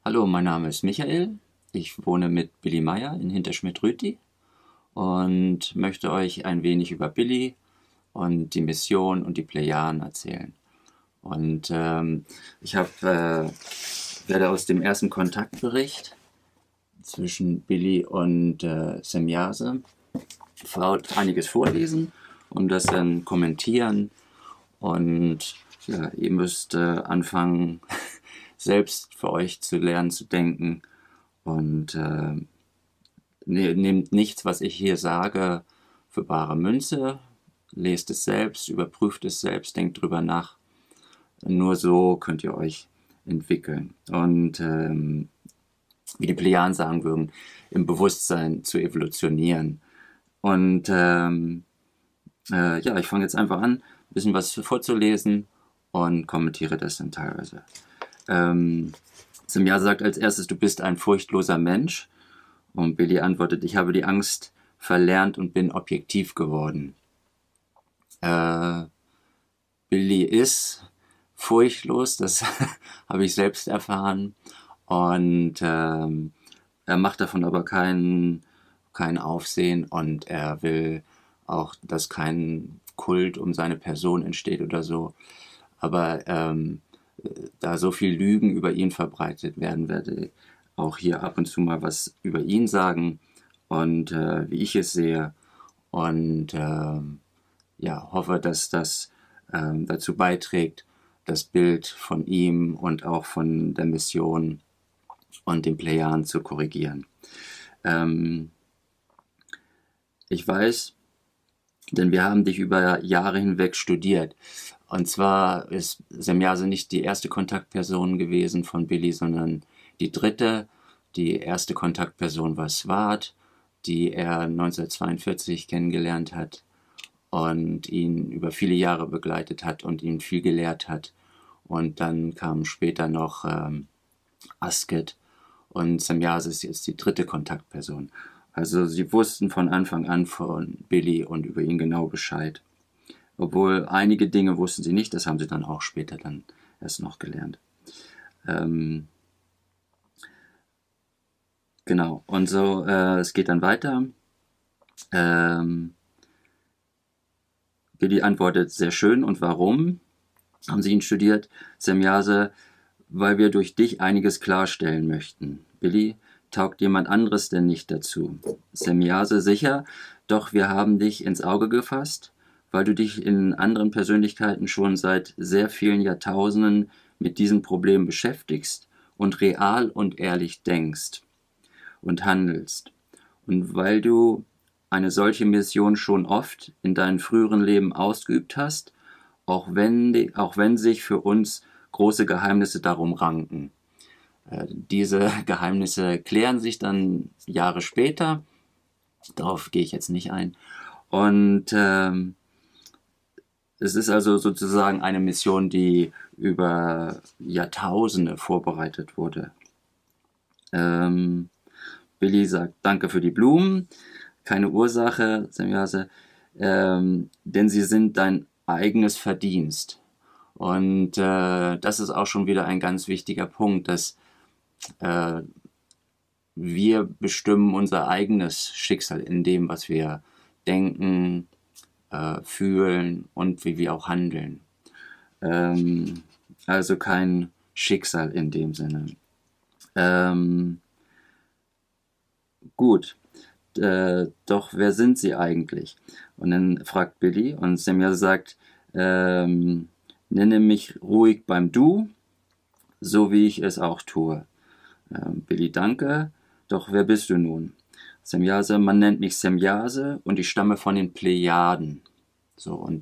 Hallo, mein Name ist Michael. Ich wohne mit Billy Meier in Hinterschmidt-Rüti und möchte euch ein wenig über Billy und die Mission und die Plejaden erzählen. Und werde aus dem ersten Kontaktbericht zwischen Billy und Semjase einiges vorlesen und das dann kommentieren. Und ja, ihr müsst anfangen, selbst für euch zu lernen, zu denken. Und nehmt nichts, was ich hier sage, für bare Münze. Lest es selbst, überprüft es selbst, denkt drüber nach. Nur so könnt ihr euch entwickeln. Und wie die Plejaden sagen würden, im Bewusstsein zu evolutionieren. Und ja, ich fange jetzt einfach an, ein bisschen was vorzulesen und kommentiere das dann teilweise. Semjase sagt als erstes, du bist ein furchtloser Mensch. Und Billy antwortet, ich habe die Angst verlernt und bin objektiv geworden. Billy ist furchtlos, das habe ich selbst erfahren. Und er macht davon aber kein Aufsehen und er will auch, dass kein Kult um seine Person entsteht oder so. Aber da so viel Lügen über ihn verbreitet werden, werde auch hier ab und zu mal was über ihn sagen und wie ich es sehe. Und ja, hoffe, dass das dazu beiträgt, das Bild von ihm und auch von der Mission und den Plejaden zu korrigieren. Ich weiß, denn wir haben dich über Jahre hinweg studiert. Und zwar ist Semjase nicht die erste Kontaktperson gewesen von Billy, sondern die dritte. Die erste Kontaktperson war Swart, die er 1942 kennengelernt hat und ihn über viele Jahre begleitet hat und ihn viel gelehrt hat. Und dann kam später noch Asket und Semjase ist jetzt die dritte Kontaktperson. Also sie wussten von Anfang an von Billy und über ihn genau Bescheid. Obwohl einige Dinge wussten sie nicht, das haben sie dann auch später dann erst noch gelernt. Genau, und so, es geht dann weiter. Billy antwortet, sehr schön, und warum haben sie ihn studiert? Semjase, weil wir durch dich einiges klarstellen möchten. Billy, taugt jemand anderes denn nicht dazu? Semjase, sicher, doch wir haben dich ins Auge gefasst, weil du dich in anderen Persönlichkeiten schon seit sehr vielen Jahrtausenden mit diesem Problem beschäftigst und real und ehrlich denkst und handelst. Und weil du eine solche Mission schon oft in deinem früheren Leben ausgeübt hast, auch wenn sich für uns große Geheimnisse darum ranken. Diese Geheimnisse klären sich dann Jahre später. Darauf gehe ich jetzt nicht ein. Und es ist also sozusagen eine Mission, die über Jahrtausende vorbereitet wurde. Billy sagt, danke für die Blumen, keine Ursache, Semjase, denn sie sind dein eigenes Verdienst. Und das ist auch schon wieder ein ganz wichtiger Punkt, dass wir bestimmen unser eigenes Schicksal in dem, was wir denken, fühlen und wie wir auch handeln. Also kein Schicksal in dem Sinne. Gut, doch wer sind sie eigentlich? Und dann fragt Billy und Semjase sagt, nenne mich ruhig beim Du, so wie ich es auch tue. Billy, danke, doch wer bist du nun? Semjase, man nennt mich Semjase und ich stamme von den Plejaden. So, und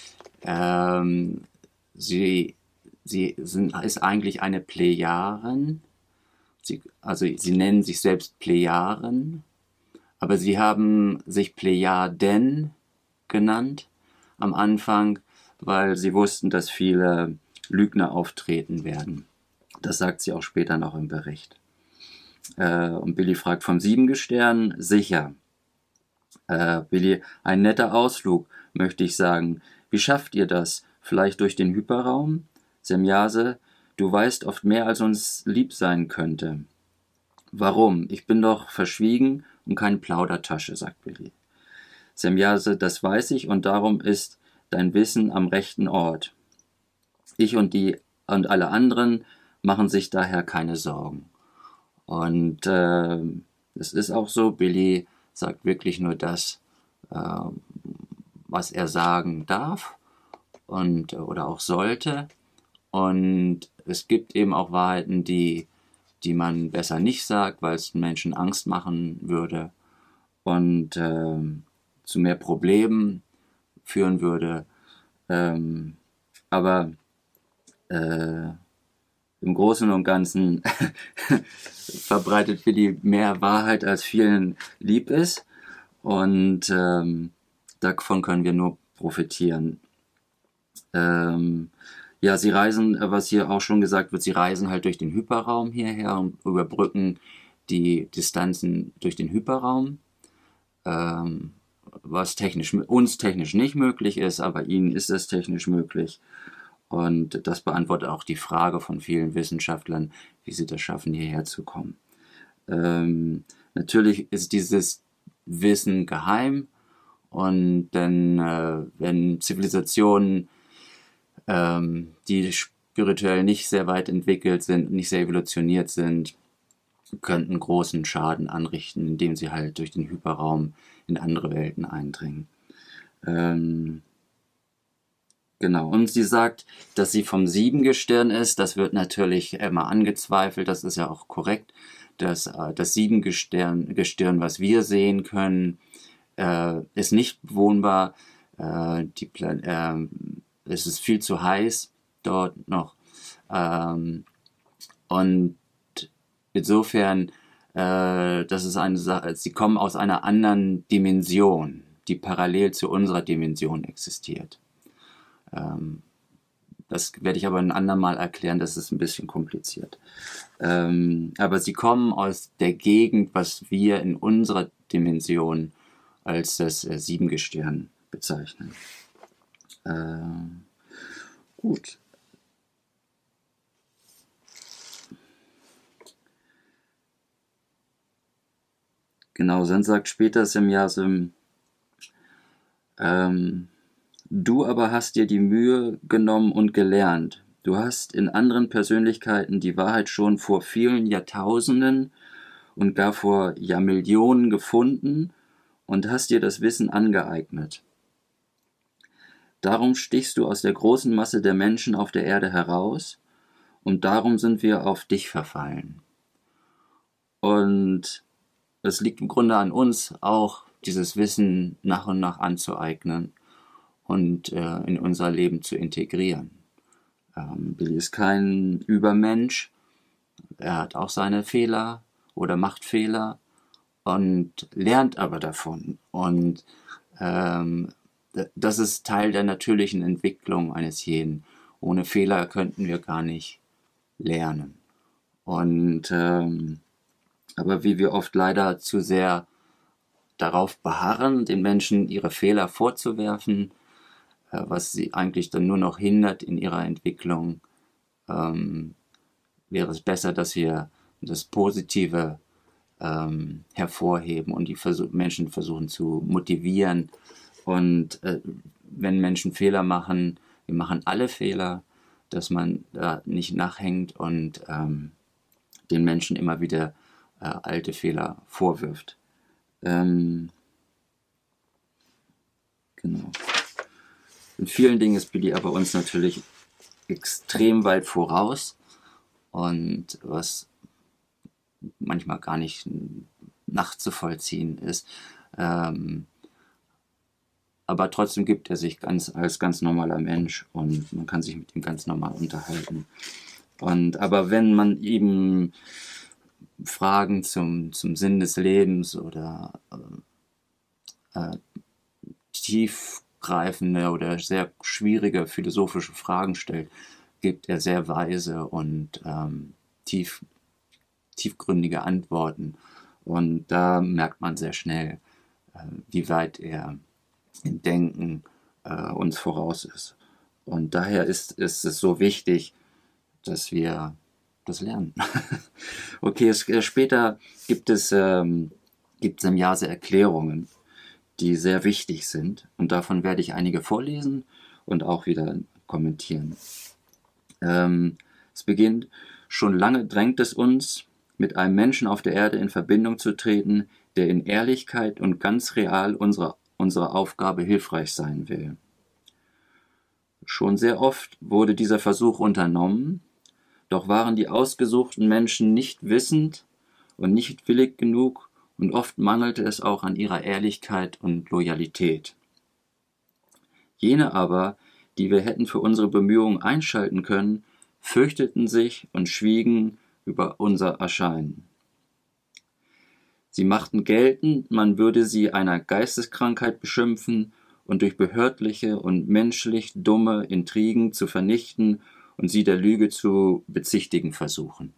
sie ist eigentlich eine Plejaren. Sie nennen sich selbst Plejaren, aber sie haben sich Plejaden genannt am Anfang, weil sie wussten, dass viele Lügner auftreten werden. Das sagt sie auch später noch im Bericht. Und Billy fragt vom Siebengestirn, sicher. Billy, ein netter Ausflug, möchte ich sagen. Wie schafft ihr das? Vielleicht durch den Hyperraum? Semjase, Du weißt oft mehr, als uns lieb sein könnte. Warum? Ich bin doch verschwiegen und keine Plaudertasche, sagt Billy. Semjase, das weiß ich und darum ist dein Wissen am rechten Ort. Ich und alle anderen machen sich daher keine Sorgen. Und es ist auch so, Billy sagt wirklich nur das, was er sagen darf und oder auch sollte. Und es gibt eben auch Wahrheiten, die man besser nicht sagt, weil es Menschen Angst machen würde und zu mehr Problemen führen würde. Aber im Großen und Ganzen verbreitet Billy mehr Wahrheit, als vielen lieb ist. Und davon können wir nur profitieren. Ja, sie reisen, was hier auch schon gesagt wird, sie reisen halt durch den Hyperraum hierher und überbrücken die Distanzen durch den Hyperraum, was uns technisch nicht möglich ist, aber ihnen ist es technisch möglich. Und das beantwortet auch die Frage von vielen Wissenschaftlern, wie sie das schaffen, hierher zu kommen. Natürlich ist dieses Wissen geheim und dann, wenn Zivilisationen, die spirituell nicht sehr weit entwickelt sind, nicht sehr evolutioniert sind, könnten großen Schaden anrichten, indem sie halt durch den Hyperraum in andere Welten eindringen. Genau, und sie sagt, dass sie vom Siebengestirn ist. Das wird natürlich immer angezweifelt, das ist ja auch korrekt. Das Siebengestirn, was wir sehen können, ist nicht bewohnbar. Es ist viel zu heiß dort noch. Und insofern, das ist eine Sache, sie kommen aus einer anderen Dimension, die parallel zu unserer Dimension existiert. Das werde ich aber ein andermal erklären, das ist ein bisschen kompliziert. Aber sie kommen aus der Gegend, was wir in unserer Dimension als das Siebengestirn bezeichnen. Gut. Genau, dann sagt später Semjase, du aber hast dir die Mühe genommen und gelernt. Du hast in anderen Persönlichkeiten die Wahrheit schon vor vielen Jahrtausenden und gar vor Jahrmillionen gefunden und hast dir das Wissen angeeignet. Darum stichst du aus der großen Masse der Menschen auf der Erde heraus und darum sind wir auf dich verfallen. Und es liegt im Grunde an uns, auch dieses Wissen nach und nach anzueignen und in unser Leben zu integrieren. Billy ist kein Übermensch, er hat auch seine Fehler oder macht Fehler und lernt aber davon. Und das ist Teil der natürlichen Entwicklung eines jeden. Ohne Fehler könnten wir gar nicht lernen. Und aber wie wir oft leider zu sehr darauf beharren, den Menschen ihre Fehler vorzuwerfen, was sie eigentlich dann nur noch hindert in ihrer Entwicklung, wäre es besser, dass wir das Positive hervorheben und die Menschen versuchen zu motivieren. Und wenn Menschen Fehler machen, wir machen alle Fehler, dass man da nicht nachhängt und den Menschen immer wieder alte Fehler vorwirft. Genau. In vielen Dingen ist Billy aber uns natürlich extrem weit voraus und was manchmal gar nicht nachzuvollziehen ist. Aber trotzdem gibt er sich als ganz normaler Mensch und man kann sich mit ihm ganz normal unterhalten. Aber wenn man eben Fragen zum Sinn des Lebens oder tiefgreifende oder sehr schwierige philosophische Fragen stellt, gibt er sehr weise und tiefgründige Antworten. Und da merkt man sehr schnell, wie weit er im Denken uns voraus ist. Und daher ist es so wichtig, dass wir das lernen. Okay, später gibt es Semjase Erklärungen, die sehr wichtig sind. Und davon werde ich einige vorlesen und auch wieder kommentieren. Es beginnt: Schon lange drängt es uns, mit einem Menschen auf der Erde in Verbindung zu treten, der in Ehrlichkeit und ganz real unserer Aufgabe hilfreich sein will. Schon sehr oft wurde dieser Versuch unternommen, doch waren die ausgesuchten Menschen nicht wissend und nicht willig genug, und oft mangelte es auch an ihrer Ehrlichkeit und Loyalität. Jene aber, die wir hätten für unsere Bemühungen einschalten können, fürchteten sich und schwiegen über unser Erscheinen. Sie machten geltend, man würde sie einer Geisteskrankheit beschimpfen und durch behördliche und menschlich dumme Intrigen zu vernichten und sie der Lüge zu bezichtigen versuchen.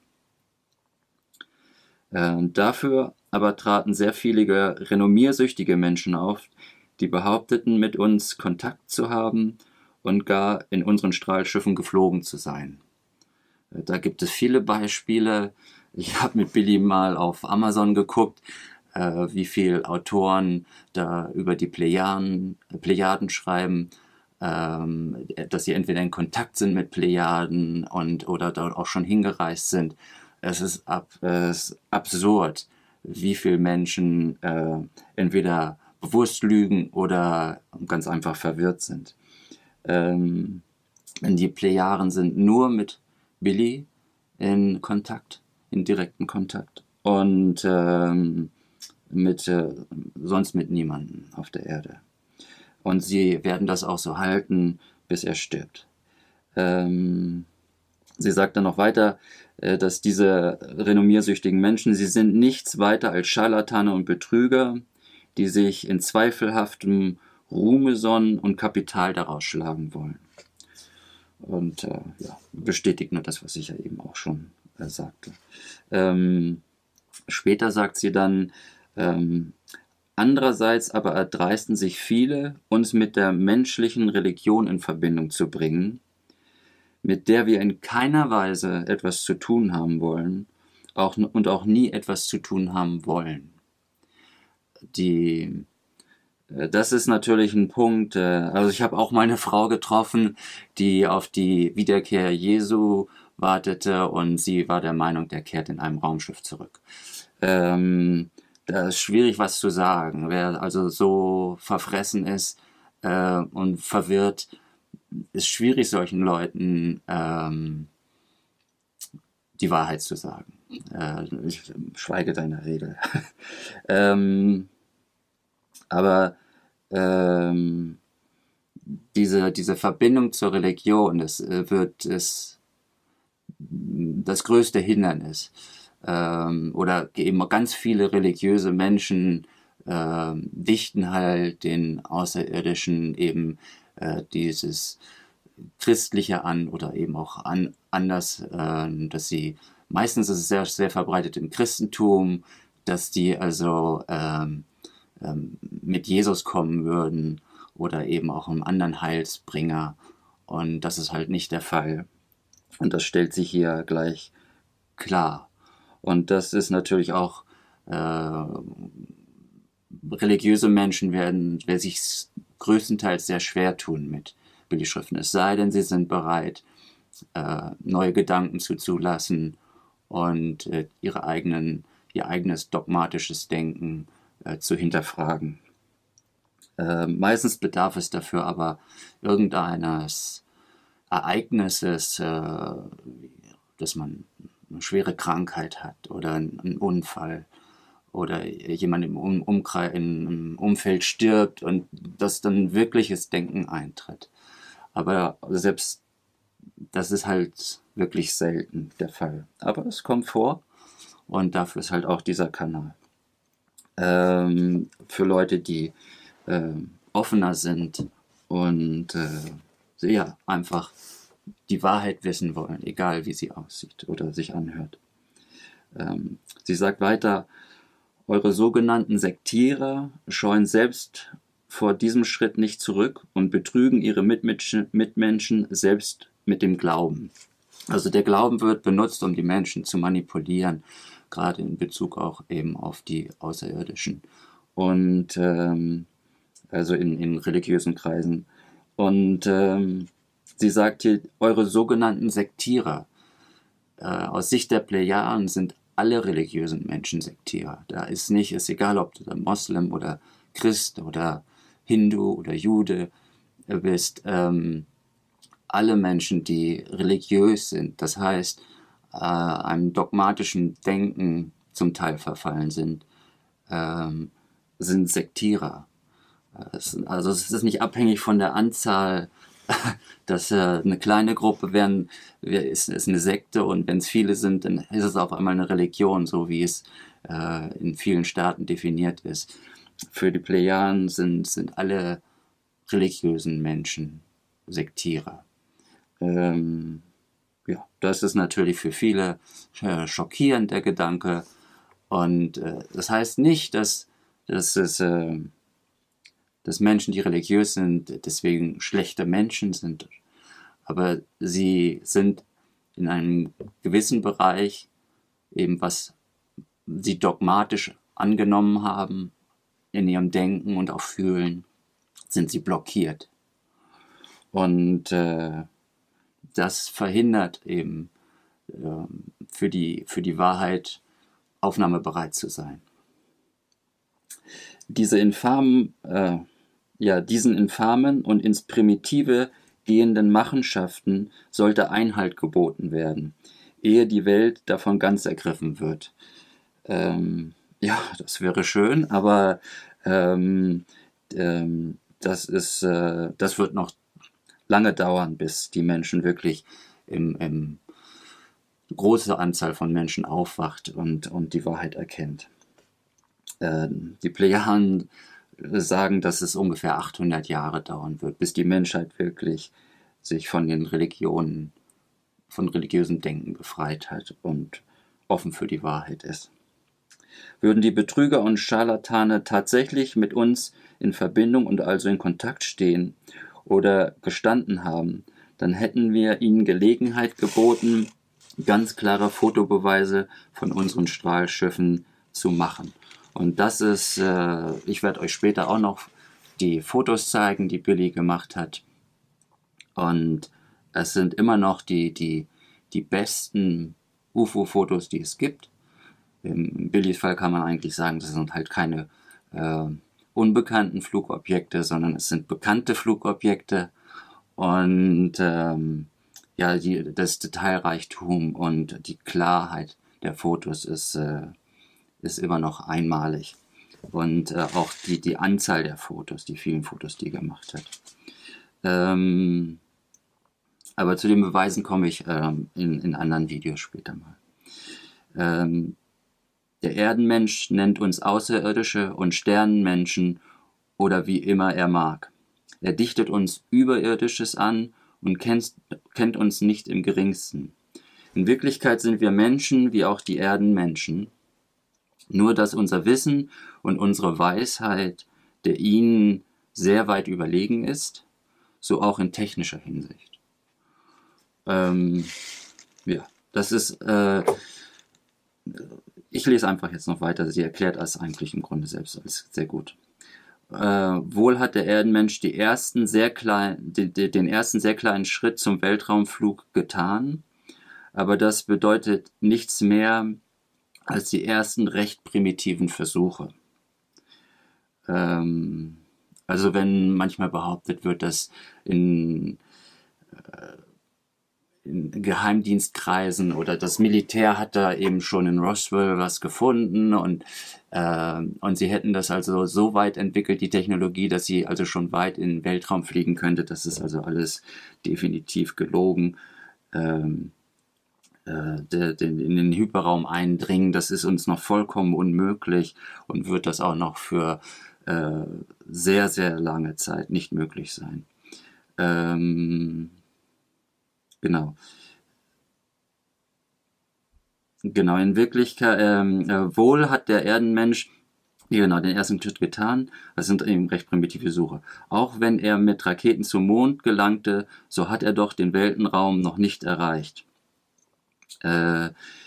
Dafür aber traten sehr viele renommiersüchtige Menschen auf, die behaupteten, mit uns Kontakt zu haben und gar in unseren Strahlschiffen geflogen zu sein. Da gibt es viele Beispiele. Ich habe mit Billy mal auf Amazon geguckt, wie viele Autoren da über die Plejaden schreiben, dass sie entweder in Kontakt sind mit Plejaden oder dort auch schon hingereist sind. Es ist absurd, wie viele Menschen entweder bewusst lügen oder ganz einfach verwirrt sind. Die Plejaden sind nur mit Billy in direkten Kontakt und sonst mit niemandem auf der Erde. Und sie werden das auch so halten, bis er stirbt. Sie sagt dann noch weiter, dass diese renommiersüchtigen Menschen, sie sind nichts weiter als Scharlatane und Betrüger, die sich in zweifelhaftem Ruhme sonnen und Kapital daraus schlagen wollen. Und bestätigt nur das, was ich ja eben auch schon sagte. Später sagt sie dann, andererseits aber erdreisten sich viele, uns mit der menschlichen Religion in Verbindung zu bringen, mit der wir in keiner Weise etwas zu tun haben wollen und auch nie etwas zu tun haben wollen. Das ist natürlich ein Punkt, also ich habe auch mal eine Frau getroffen, die auf die Wiederkehr Jesu wartete, und sie war der Meinung, der kehrt in einem Raumschiff zurück. Da ist schwierig, was zu sagen. Wer also so verfressen ist und verwirrt, ist schwierig, solchen Leuten die Wahrheit zu sagen. Ich schweige da in der Regel. Aber diese Verbindung zur Religion, das wird das größte Hindernis. Oder eben ganz viele religiöse Menschen dichten halt den Außerirdischen eben dieses Christliche an oder eben auch anders, dass sie, meistens ist es sehr, sehr verbreitet im Christentum, dass die also mit Jesus kommen würden oder eben auch einem anderen Heilsbringer, und das ist halt nicht der Fall. Und das stellt sich hier gleich klar. Und das ist natürlich auch, religiöse Menschen werden sich größtenteils sehr schwer tun mit Billy-Schriften, es sei denn, sie sind bereit, neue Gedanken zuzulassen und ihr eigenes dogmatisches Denken zu hinterfragen. Meistens bedarf es dafür aber irgendeines Ereignisses, dass man eine schwere Krankheit hat oder einen Unfall oder jemand im Umfeld stirbt und dass dann wirkliches Denken eintritt. Aber selbst das ist halt wirklich selten der Fall. Aber es kommt vor, und dafür ist halt auch dieser Kanal. Für Leute, die offener sind und einfach die Wahrheit wissen wollen, egal wie sie aussieht oder sich anhört. Sie sagt weiter, eure sogenannten Sektierer scheuen selbst vor diesem Schritt nicht zurück und betrügen ihre Mitmenschen selbst mit dem Glauben. Also der Glauben wird benutzt, um die Menschen zu manipulieren, gerade in Bezug auch eben auf die Außerirdischen. Und also in religiösen Kreisen. Und sie sagt hier, eure sogenannten Sektierer. Aus Sicht der Plejaden sind alle religiösen Menschen Sektierer. Da ist egal, ob du Moslem oder Christ oder Hindu oder Jude bist. Alle Menschen, die religiös sind, das heißt, einem dogmatischen Denken zum Teil verfallen sind, sind Sektierer. Also es ist nicht abhängig von der Anzahl, dass eine kleine Gruppe ist eine Sekte, und wenn es viele sind, dann ist es auf einmal eine Religion, so wie es in vielen Staaten definiert ist. Für die Plejaden sind alle religiösen Menschen Sektierer. Ja, das ist natürlich für viele schockierend, der Gedanke. Und das heißt nicht, dass Menschen, die religiös sind, deswegen schlechte Menschen sind. Aber sie sind in einem gewissen Bereich, eben was sie dogmatisch angenommen haben, in ihrem Denken und auch Fühlen, sind sie blockiert. Und das verhindert eben für die Wahrheit aufnahmebereit zu sein. Diesen infamen und ins Primitive gehenden Machenschaften sollte Einhalt geboten werden, ehe die Welt davon ganz ergriffen wird. Ja, das wäre schön, aber das wird noch lange dauern, bis die Menschen wirklich große Anzahl von Menschen aufwacht und die Wahrheit erkennt. Die Plejaden sagen, dass es ungefähr 800 Jahre dauern wird, bis die Menschheit wirklich sich von religiösem Denken befreit hat und offen für die Wahrheit ist. Würden die Betrüger und Scharlatane tatsächlich mit uns in Verbindung und also in Kontakt stehen oder gestanden haben, dann hätten wir ihnen Gelegenheit geboten, ganz klare Fotobeweise von unseren Strahlschiffen zu machen. Und das ist, ich werde euch später auch noch die Fotos zeigen, die Billy gemacht hat. Und es sind immer noch die besten UFO-Fotos, die es gibt. Im Billys Fall kann man eigentlich sagen, das sind halt keine unbekannten Flugobjekte, sondern es sind bekannte Flugobjekte. Und das Detailreichtum und die Klarheit der Fotos ist immer noch einmalig. Und auch die Anzahl der Fotos, die vielen Fotos, die er gemacht hat. Aber zu den Beweisen komme ich in anderen Videos später mal. Der Erdenmensch nennt uns Außerirdische und Sternenmenschen oder wie immer er mag. Er dichtet uns Überirdisches an und kennt uns nicht im geringsten. In Wirklichkeit sind wir Menschen wie auch die Erdenmenschen, nur dass unser Wissen und unsere Weisheit der ihnen sehr weit überlegen ist, so auch in technischer Hinsicht. Ja, das ist, ich lese einfach jetzt noch weiter, sie erklärt das eigentlich im Grunde selbst alles sehr gut. Wohl hat der Erdenmensch den ersten sehr kleinen Schritt zum Weltraumflug getan, aber das bedeutet nichts mehr als die ersten recht primitiven Versuche. Also wenn manchmal behauptet wird, dass in Geheimdienstkreisen oder das Militär hat da eben schon in Roswell was gefunden und sie hätten das also so weit entwickelt, die Technologie, dass sie also schon weit in den Weltraum fliegen könnte. Das ist also alles definitiv gelogen. In den Hyperraum eindringen, das ist uns noch vollkommen unmöglich und wird das auch noch für sehr, sehr lange Zeit nicht möglich sein. Genau, in Wirklichkeit, wohl hat der Erdenmensch den ersten Schritt getan. Das sind eben recht primitive Suche. Auch wenn er mit Raketen zum Mond gelangte, so hat er doch den Weltenraum noch nicht erreicht. Äh,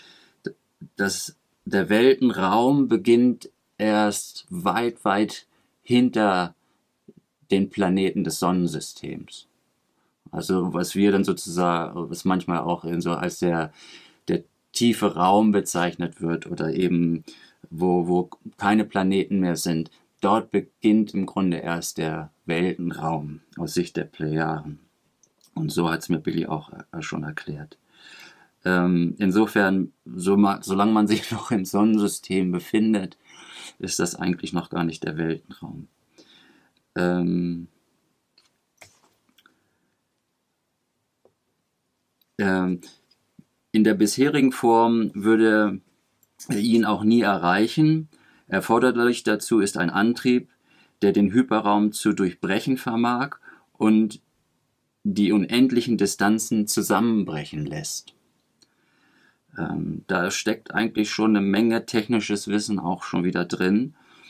der Weltenraum beginnt erst weit, weit hinter den Planeten des Sonnensystems. Also was wir dann sozusagen, was manchmal auch so als der tiefe Raum bezeichnet wird oder eben wo keine Planeten mehr sind, dort beginnt im Grunde erst der Weltenraum aus Sicht der Plejaren. Und so hat es mir Billy auch schon erklärt. Insofern, solange man sich noch im Sonnensystem befindet, ist das eigentlich noch gar nicht der Weltenraum. In der bisherigen Form würde er ihn auch nie erreichen. Erforderlich dazu ist ein Antrieb, der den Hyperraum zu durchbrechen vermag und die unendlichen Distanzen zusammenbrechen lässt. Da steckt eigentlich schon eine Menge technisches Wissen auch schon wieder drin.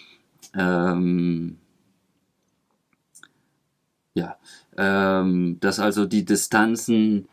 Dass also die Distanzen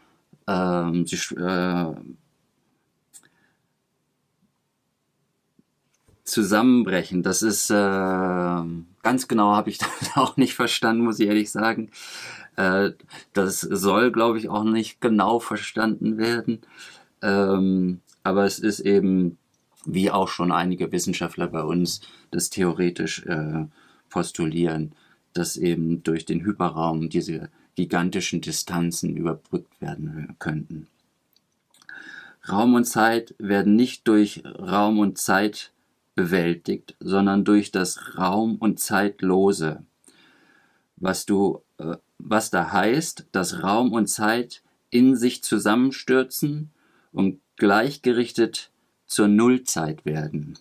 zusammenbrechen, das ist ganz genau, habe ich das auch nicht verstanden, muss ich ehrlich sagen. Das soll, glaube ich, auch nicht genau verstanden werden. Aber es ist eben, wie auch schon einige Wissenschaftler bei uns das theoretisch postulieren, dass eben durch den Hyperraum diese gigantischen Distanzen überbrückt werden könnten. Raum und Zeit werden nicht durch Raum und Zeit bewältigt, sondern durch das Raum- und Zeitlose. Was da heißt, dass Raum und Zeit in sich zusammenstürzen und gleichgerichtet zur Nullzeit werden.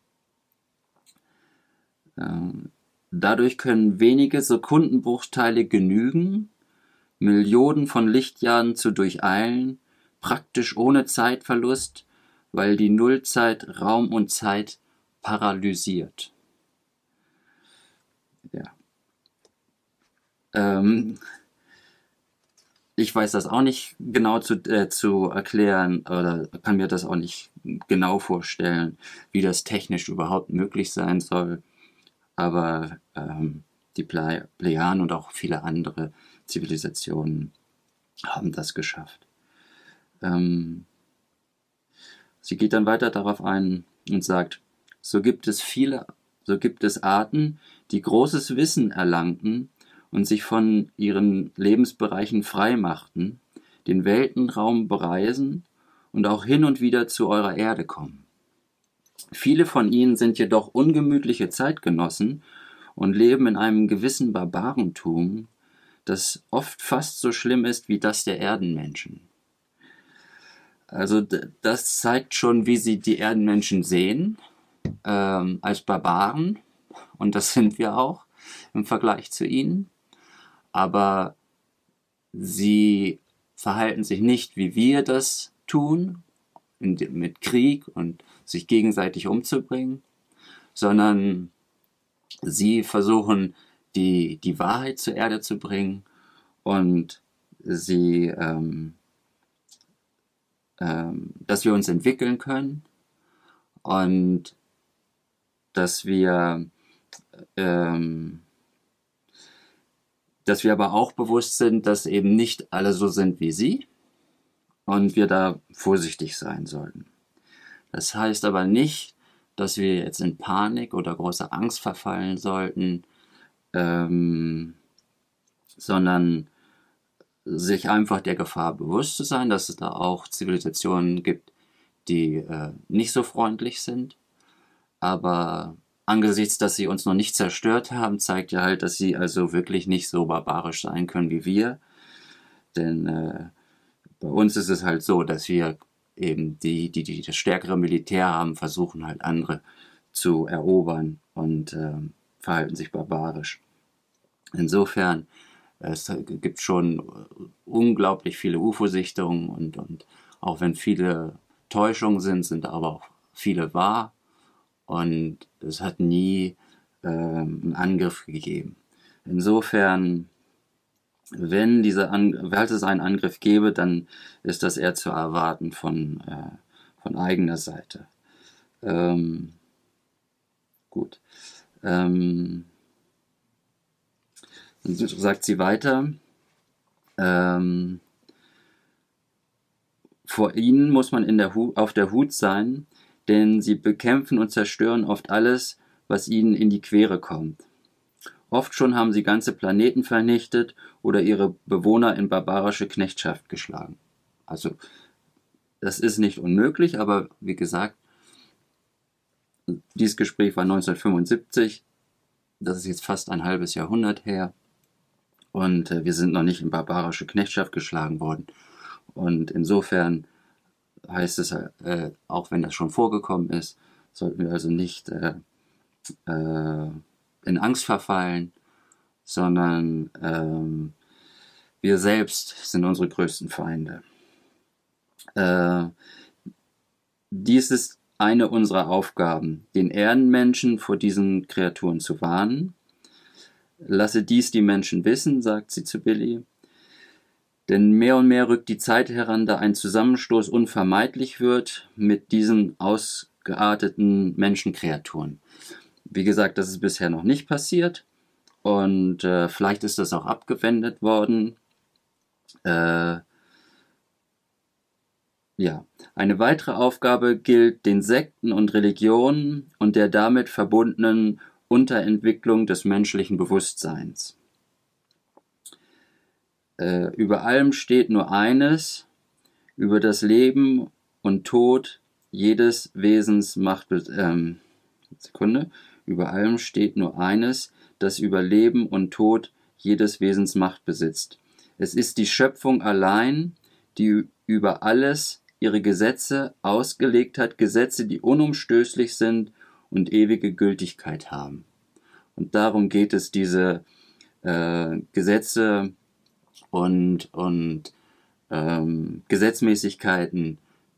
Dadurch können wenige Sekundenbruchteile genügen, Millionen von Lichtjahren zu durcheilen, praktisch ohne Zeitverlust, weil die Nullzeit Raum und Zeit paralysiert. Ja. Ich weiß das auch nicht genau zu erklären oder kann mir das auch nicht genau vorstellen, wie das technisch überhaupt möglich sein soll. Aber die Plejaren und auch viele andere Zivilisationen haben das geschafft. Sie geht dann weiter darauf ein und sagt, so gibt es Arten, die großes Wissen erlangten und sich von ihren Lebensbereichen freimachten, den Weltenraum bereisen und auch hin und wieder zu eurer Erde kommen. Viele von ihnen sind jedoch ungemütliche Zeitgenossen und leben in einem gewissen Barbarentum, das oft fast so schlimm ist wie das der Erdenmenschen. Also das zeigt schon, wie sie die Erdenmenschen sehen, als Barbaren, und das sind wir auch im Vergleich zu ihnen, aber sie verhalten sich nicht, wie wir das tun, mit Krieg und sich gegenseitig umzubringen, sondern sie versuchen, die Wahrheit zur Erde zu bringen und sie, dass wir uns entwickeln können und dass wir aber auch bewusst sind, dass eben nicht alle so sind wie sie und wir da vorsichtig sein sollten. Das heißt aber nicht, dass wir jetzt in Panik oder große Angst verfallen sollten, sondern sich einfach der Gefahr bewusst zu sein, dass es da auch Zivilisationen gibt, die nicht so freundlich sind. Aber angesichts, dass sie uns noch nicht zerstört haben, zeigt ja halt, dass sie also wirklich nicht so barbarisch sein können wie wir. Denn bei uns ist es halt so, dass wir eben die das stärkere Militär haben, versuchen halt andere zu erobern und verhalten sich barbarisch. Insofern, es gibt schon unglaublich viele UFO-Sichtungen und auch wenn viele Täuschungen sind aber auch viele wahr und es hat nie einen Angriff gegeben. Insofern falls es einen Angriff gäbe, dann ist das eher zu erwarten von eigener Seite. Gut. Dann sagt sie weiter, vor ihnen muss man auf der Hut sein, denn sie bekämpfen und zerstören oft alles, was ihnen in die Quere kommt. Oft schon haben sie ganze Planeten vernichtet oder ihre Bewohner in barbarische Knechtschaft geschlagen. Also, das ist nicht unmöglich, aber wie gesagt, dieses Gespräch war 1975, das ist jetzt fast ein halbes Jahrhundert her und wir sind noch nicht in barbarische Knechtschaft geschlagen worden. Und insofern heißt es, auch wenn das schon vorgekommen ist, sollten wir also nicht in Angst verfallen, sondern wir selbst sind unsere größten Feinde. Dies ist eine unserer Aufgaben, den Erdenmenschen vor diesen Kreaturen zu warnen. Lasse dies die Menschen wissen, sagt sie zu Billy. Denn mehr und mehr rückt die Zeit heran, da ein Zusammenstoß unvermeidlich wird mit diesen ausgearteten Menschenkreaturen. Wie gesagt, das ist bisher noch nicht passiert und vielleicht ist das auch abgewendet worden. Ja, eine weitere Aufgabe gilt den Sekten und Religionen und der damit verbundenen Unterentwicklung des menschlichen Bewusstseins. Über allem steht nur eines: über das Leben und Tod jedes Wesens Über allem steht nur eines, das über Leben und Tod jedes Wesens Macht besitzt. Es ist die Schöpfung allein, die über alles ihre Gesetze ausgelegt hat, Gesetze, die unumstößlich sind und ewige Gültigkeit haben. Und darum geht es, diese Gesetze und Gesetzmäßigkeiten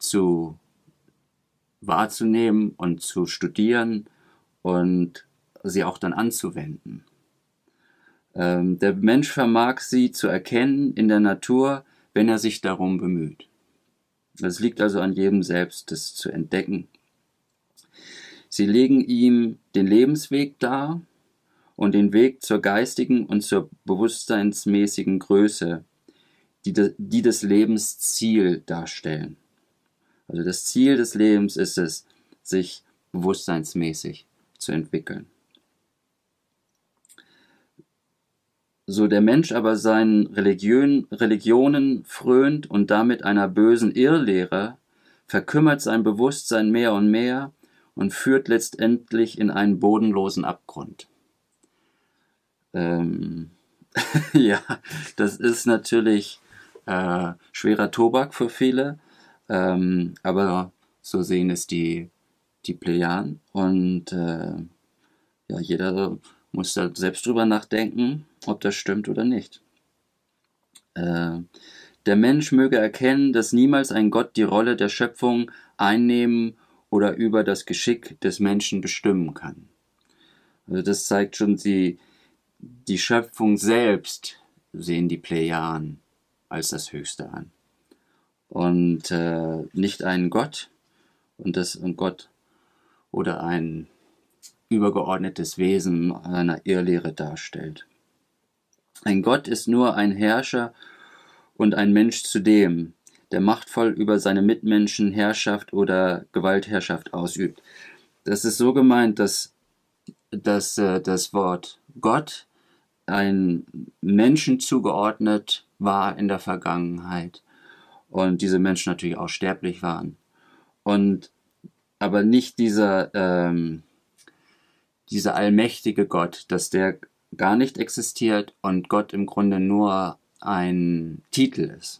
wahrzunehmen und zu studieren und sie auch dann anzuwenden. Der Mensch vermag sie zu erkennen in der Natur, wenn er sich darum bemüht. Es liegt also an jedem selbst, das zu entdecken. Sie legen ihm den Lebensweg dar und den Weg zur geistigen und zur bewusstseinsmäßigen Größe, die des Lebens Ziel darstellen. Also das Ziel des Lebens ist es, sich bewusstseinsmäßig zu entwickeln. So der Mensch aber seinen Religionen frönt und damit einer bösen Irrlehre, verkümmert sein Bewusstsein mehr und mehr und führt letztendlich in einen bodenlosen Abgrund. Ja, das ist natürlich schwerer Tobak für viele, aber so sehen es die Plejaden und ja, jeder muss da selbst drüber nachdenken, ob das stimmt oder nicht. Der Mensch möge erkennen, dass niemals ein Gott die Rolle der Schöpfung einnehmen oder über das Geschick des Menschen bestimmen kann. Also das zeigt schon, die Schöpfung selbst sehen die Plejaden als das Höchste an. Und nicht einen Gott und ein Gott oder ein übergeordnetes Wesen einer Irrlehre darstellt. Ein Gott ist nur ein Herrscher und ein Mensch zudem, der machtvoll über seine Mitmenschen Herrschaft oder Gewaltherrschaft ausübt. Das ist so gemeint, dass das Wort Gott ein Menschen zugeordnet war in der Vergangenheit und diese Menschen natürlich auch sterblich waren. Aber nicht dieser allmächtige Gott, dass der gar nicht existiert und Gott im Grunde nur ein Titel ist.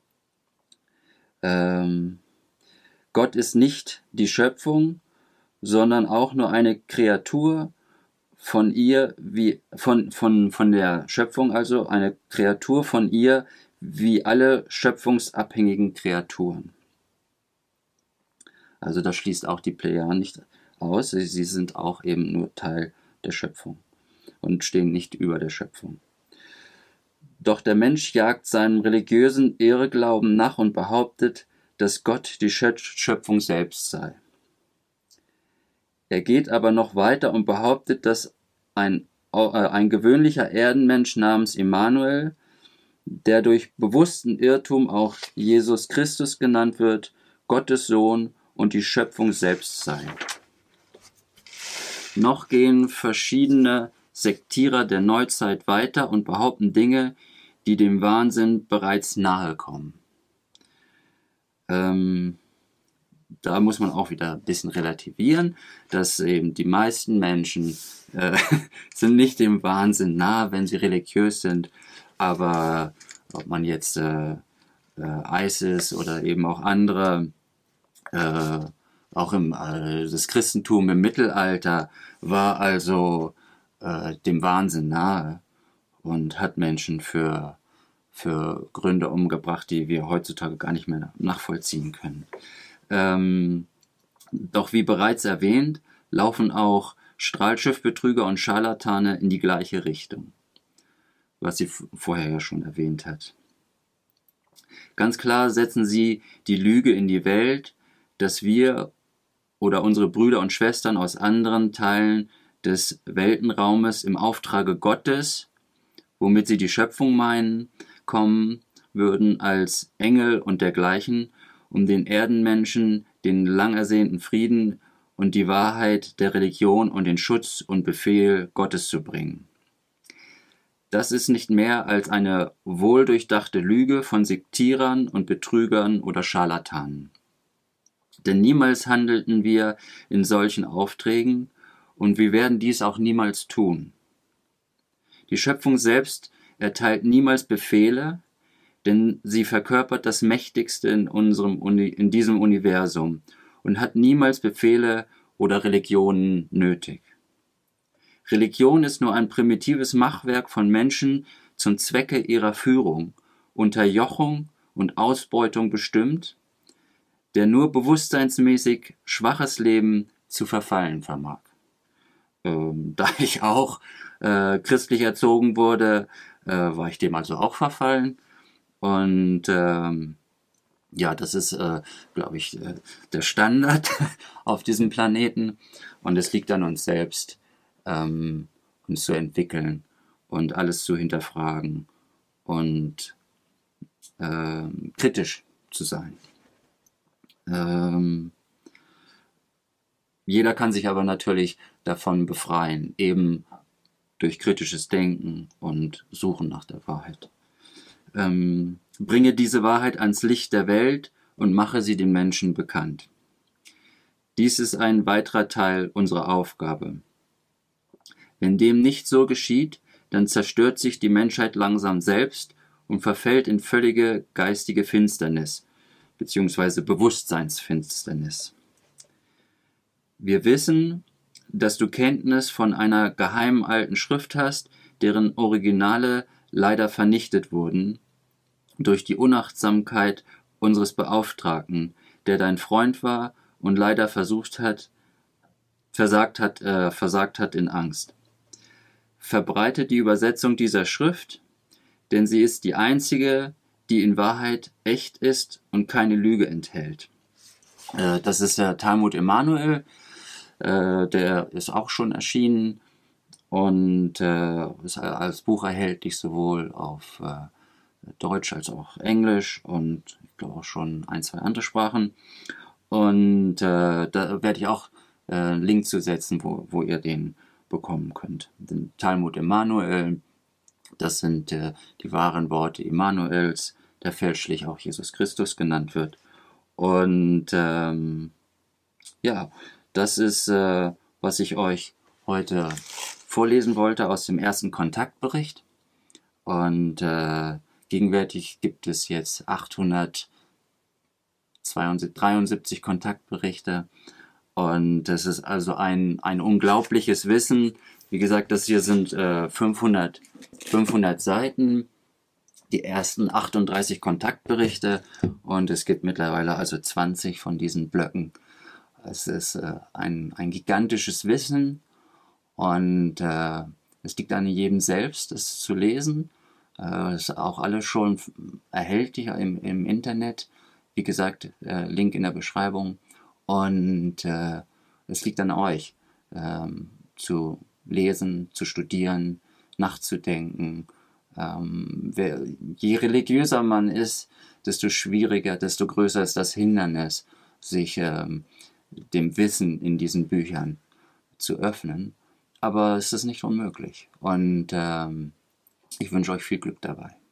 Gott ist nicht die Schöpfung, sondern auch nur eine Kreatur von ihr, von der Schöpfung, also eine Kreatur von ihr, wie alle schöpfungsabhängigen Kreaturen. Also das schließt auch die Plejaden nicht aus, sie sind auch eben nur Teil der Schöpfung und stehen nicht über der Schöpfung. Doch der Mensch jagt seinem religiösen Irrglauben nach und behauptet, dass Gott die Schöpfung selbst sei. Er geht aber noch weiter und behauptet, dass ein gewöhnlicher Erdenmensch namens Immanuel, der durch bewussten Irrtum auch Jesus Christus genannt wird, Gottes Sohn und die Schöpfung selbst sei. Noch gehen verschiedene Sektierer der Neuzeit weiter und behaupten Dinge, die dem Wahnsinn bereits nahe kommen. Da muss man auch wieder ein bisschen relativieren, dass eben die meisten Menschen sind nicht dem Wahnsinn nahe, wenn sie religiös sind, aber ob man jetzt ISIS oder eben auch andere, auch das Christentum im Mittelalter war also dem Wahnsinn nahe und hat Menschen für Gründe umgebracht, die wir heutzutage gar nicht mehr nachvollziehen können. Doch wie bereits erwähnt, laufen auch Strahlschiffbetrüger und Scharlatane in die gleiche Richtung, was sie vorher ja schon erwähnt hat. Ganz klar setzen sie die Lüge in die Welt, dass wir oder unsere Brüder und Schwestern aus anderen Teilen des Weltenraumes im Auftrage Gottes, womit sie die Schöpfung meinen, kommen würden als Engel und dergleichen, um den Erdenmenschen den lang ersehnten Frieden und die Wahrheit der Religion und den Schutz und Befehl Gottes zu bringen. Das ist nicht mehr als eine wohldurchdachte Lüge von Sektierern und Betrügern oder Scharlatanen. Denn niemals handelten wir in solchen Aufträgen und wir werden dies auch niemals tun. Die Schöpfung selbst erteilt niemals Befehle, denn sie verkörpert das Mächtigste in diesem Universum und hat niemals Befehle oder Religionen nötig. Religion ist nur ein primitives Machwerk von Menschen zum Zwecke ihrer Führung, Unterjochung und Ausbeutung bestimmt, der nur bewusstseinsmäßig schwaches Leben zu verfallen vermag. Da ich auch christlich erzogen wurde, war ich dem also auch verfallen. Und ja, das ist, glaube ich, der Standard auf diesem Planeten. Und es liegt an uns selbst, uns zu entwickeln und alles zu hinterfragen und kritisch zu sein. Jeder kann sich aber natürlich davon befreien, eben durch kritisches Denken und Suchen nach der Wahrheit. Bringe diese Wahrheit ans Licht der Welt und mache sie den Menschen bekannt. Dies ist ein weiterer Teil unserer Aufgabe. Wenn dem nicht so geschieht, dann zerstört sich die Menschheit langsam selbst und verfällt in völlige geistige Finsternis, beziehungsweise Bewusstseinsfinsternis. Wir wissen, dass du Kenntnis von einer geheimen alten Schrift hast, deren Originale leider vernichtet wurden, durch die Unachtsamkeit unseres Beauftragten, der dein Freund war und leider versagt hat in Angst. Verbreite die Übersetzung dieser Schrift, denn sie ist die einzige, die in Wahrheit echt ist und keine Lüge enthält. Das ist der Talmud Immanuel, der ist auch schon erschienen und ist als Buch erhältlich sowohl auf Deutsch als auch Englisch und ich glaube auch schon 1, 2 andere Sprachen. Und da werde ich auch einen Link zu setzen, wo ihr den bekommen könnt. Den Talmud Immanuel, das sind die wahren Worte Immanuels, der fälschlich auch Jesus Christus genannt wird. Und ja, das ist, was ich euch heute vorlesen wollte aus dem ersten Kontaktbericht. Und gegenwärtig gibt es jetzt 873 Kontaktberichte. Und das ist also ein unglaubliches Wissen. Wie gesagt, das hier sind 500 Seiten, die ersten 38 Kontaktberichte und es gibt mittlerweile also 20 von diesen Blöcken. Es ist ein gigantisches Wissen und es liegt an jedem selbst, es zu lesen, Das ist auch alles schon erhältlich im Internet. Wie gesagt, Link in der Beschreibung. Und es liegt an euch, zu lesen, zu studieren, nachzudenken. Je religiöser man ist, desto schwieriger, desto größer ist das Hindernis, sich dem Wissen in diesen Büchern zu öffnen. Aber es ist nicht unmöglich. Und ich wünsche euch viel Glück dabei.